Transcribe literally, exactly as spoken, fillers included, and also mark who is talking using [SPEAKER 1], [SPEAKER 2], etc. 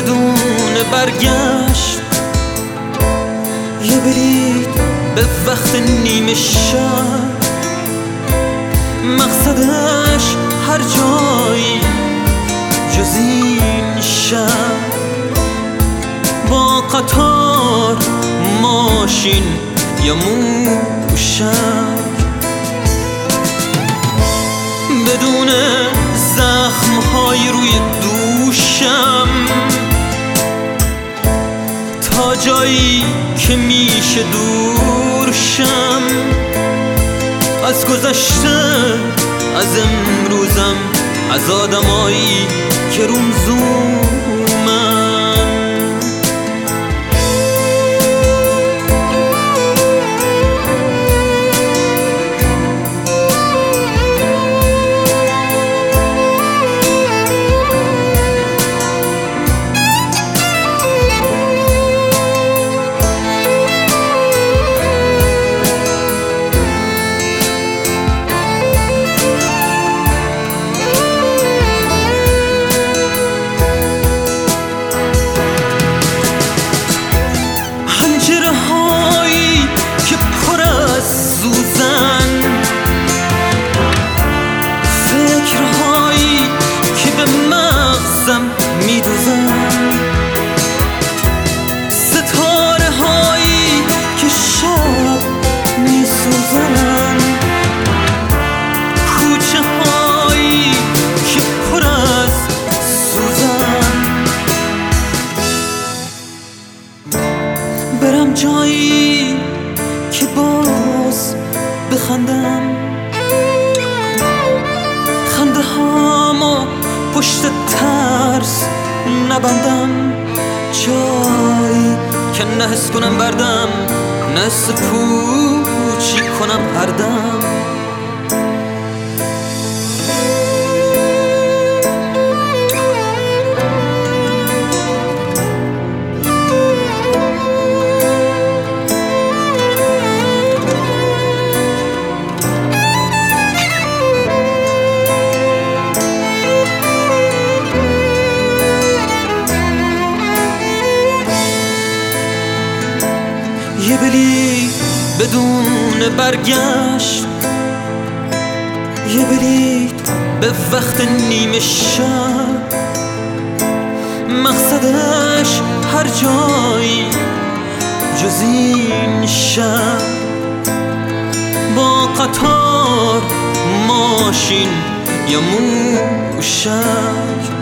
[SPEAKER 1] بدون برگشت، یه بلیط به وقت نیمه شب، مقصدش هر جایی جز این شب، با قطار، ماشین یا موشک، بدون زخم‌های روی دوشم، تا جایی که میشه دور شم از گذشته، از امروزم، از آدمایی که روم زومن. هایی که پر از سوزن، فکرهایی که به مغزم میدوزن، ستاره هایی که شب میسوزن، کوچه هایی که پر از سوزن، برم جایی که باز بخندم، خنده هامو پشت ترس نبندم، جایی که نه حس کنم بردم، نه حس پوچی کنم هر دم. یه بلیط بدون برگشت، یه بلیط به وقت نیمه شب، مقصدش هر جایی جز این شب، با قطار، ماشین یا موشک،